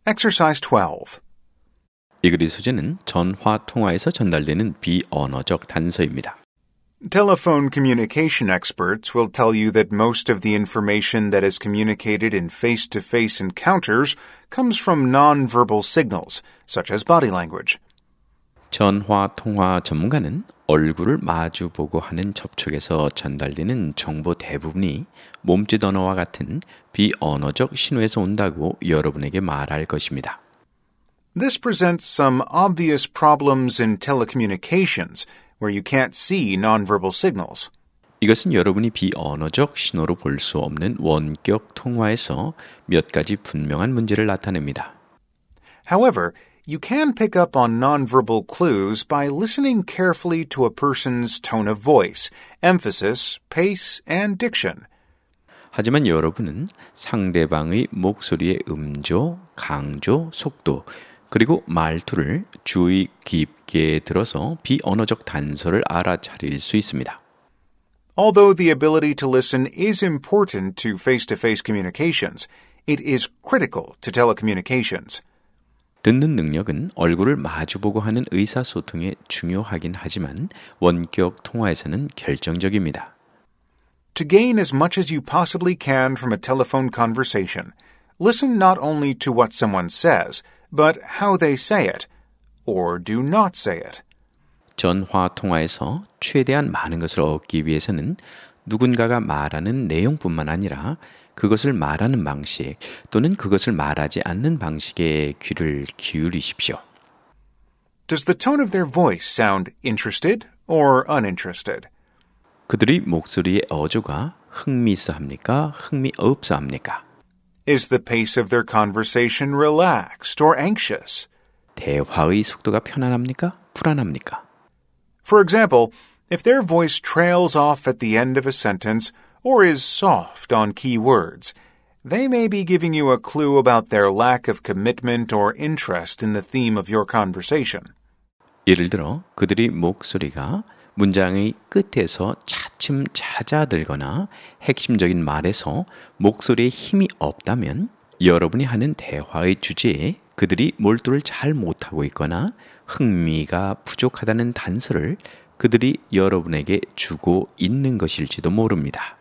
Exercise 12. 이 글의 소재는 전화 통화에서 전달되는 비언어적 단서입니다. Telephone communication experts will tell you that most of the information that is communicated in face-to-face encounters comes from nonverbal signals, such as body language. 전화 통화 전문가는 얼굴을 마주보고 하는 접촉에서 전달되는 정보 대부분이 몸짓 언어와 같은 비언어적 신호에서 온다고 여러분에게 말할 것입니다. This presents some obvious problems in telecommunications, where you can't see nonverbal signals. 이것은 여러분이 비언어적 신호로 볼 수 없는 원격 통화에서 몇 가지 분명한 문제를 나타냅니다. However, you can pick up on nonverbal clues by listening carefully to a person's tone of voice, emphasis, pace, and diction. 하지만 여러분은 상대방의 목소리의 음조, 강조, 속도, 그리고 말투를 주의 깊게 들어서 비언어적 단서를 알아차릴 수 있습니다. Although the ability to listen is important to face-to-face communications, it is critical to telecommunications. 듣는 능력은 얼굴을 마주보고 하는 의사소통에 중요하긴 하지만 원격 통화에서는 결정적입니다. To gain as much as you possibly can from a telephone conversation, listen not only to what someone says, but how they say it, or do not say it. 전화 통화에서 최대한 많은 것을 얻기 위해서는 누군가가 말하는 내용뿐만 아니라 그것을 말하는 방식 또는 그것을 말하지 않는 방식에 귀를 기울이십시오. Does the tone of their voice sound interested or uninterested? 그들의 목소리의 어조가 흥미있어 합니까? 흥미없어 합니까? Is the pace of their conversation relaxed or anxious? 대화의 속도가 편안합니까? 불안합니까? For example, if their voice trails off at the end of a sentence or is soft on key words, they may be giving you a clue about their lack of commitment or interest in the theme of your conversation. 예를 들어 그들의 목소리가 문장의 끝에서 차츰 잦아들거나 핵심적인 말에서 목소리에 힘이 없다면 여러분이 하는 대화의 주제에 그들이 몰두를 잘 못하고 있거나 흥미가 부족하다는 단서를 그들이 여러분에게 주고 있는 것일지도 모릅니다.